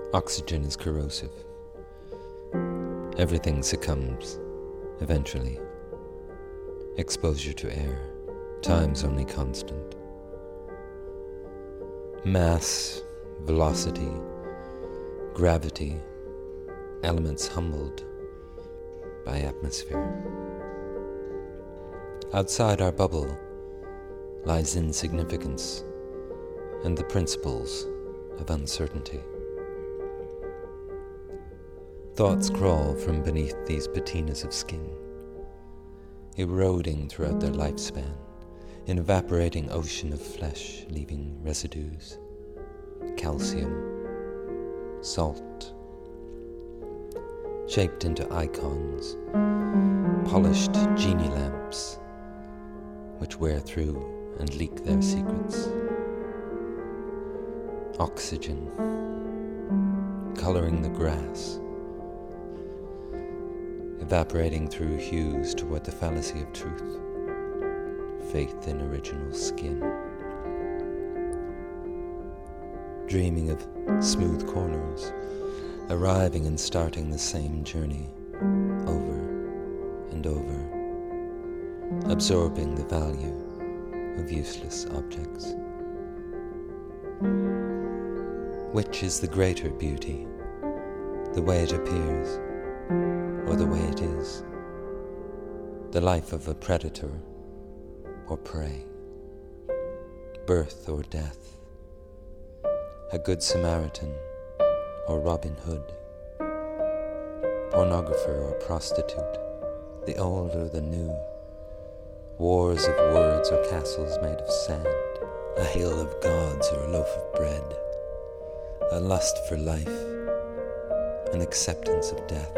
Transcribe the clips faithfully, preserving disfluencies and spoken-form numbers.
Oxygen is corrosive. Everything succumbs, eventually. Exposure to air, time's only constant. Mass, velocity, gravity, elements humbled by atmosphere. Outside our bubble lies insignificance and the principles of uncertainty. Thoughts crawl from beneath these patinas of skin, eroding throughout their lifespan, an evaporating ocean of flesh, leaving residues, calcium, salt, shaped into icons, polished genie lamps, which wear through and leak their secrets. Oxygen, coloring the grass, evaporating through hues toward the fallacy of truth, faith in original skin. Dreaming of smooth corners, arriving and starting the same journey over and over, absorbing the value of useless objects. Which is the greater beauty, the way it appears, or the way it is, the life of a predator or prey, birth or death, a good Samaritan or Robin Hood, pornographer or prostitute, the old or the new, wars of words or castles made of sand, a hail of gods or a loaf of bread, a lust for life, an acceptance of death,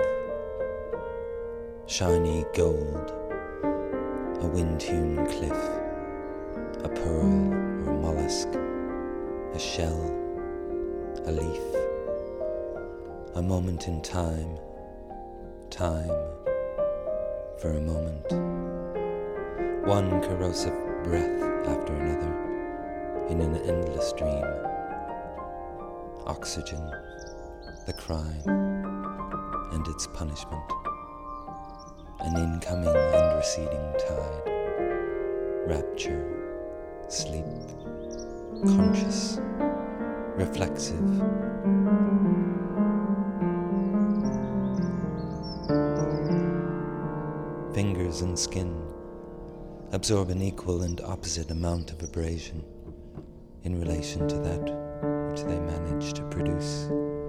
shiny gold, a wind-hewn cliff, a pearl or mollusk, a shell, a leaf, a moment in time, time for a moment, one corrosive breath after another in an endless dream. Oxygen, the crime and its punishment, an incoming and receding tide, rapture, sleep, conscious, reflexive. Fingers and skin absorb an equal and opposite amount of abrasion in relation to that which they manage to produce.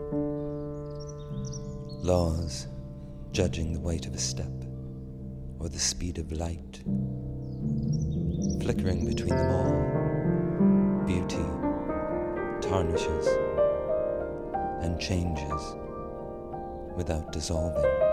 Laws judging the weight of a step or the speed of light, flickering between them all, beauty tarnishes and changes without dissolving.